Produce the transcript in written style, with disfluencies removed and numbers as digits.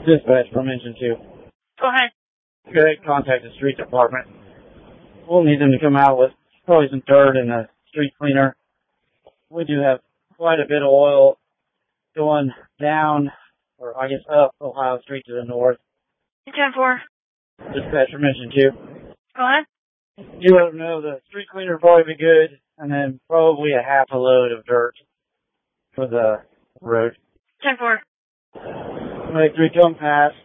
Dispatch from Engine 2. Go ahead. Okay, contact the street department. We'll need them to come out with probably some dirt and a street cleaner. We do have quite a bit of oil going down, or I guess up Ohio Street to the north. 10-4. Dispatch from Engine 2. Go ahead. You let them know the street cleaner will probably be good, and then probably a half a load of dirt for the road. 10-4. Make 3 come past.